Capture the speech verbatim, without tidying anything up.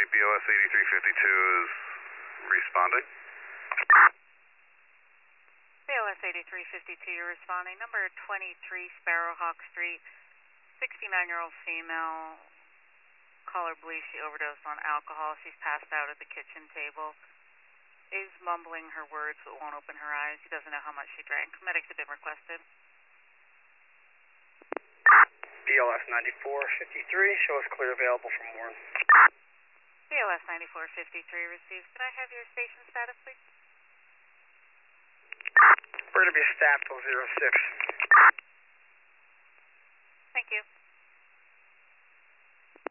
B L S eighty-three fifty-two is responding. B L S eighty-three fifty-two, you're responding. Number twenty-three Sparrowhawk Street, sixty-nine-year-old female. Caller believes she overdosed on alcohol. She's passed out at the kitchen table. Is mumbling her words but won't open her eyes. She doesn't know how much she drank. Medics have been requested. B L S ninety-four fifty-three, show us clear available from Warren. B L S ninety-four fifty-three received. Can I have your station status, please? We're going to be staffed till zero six. Thank you.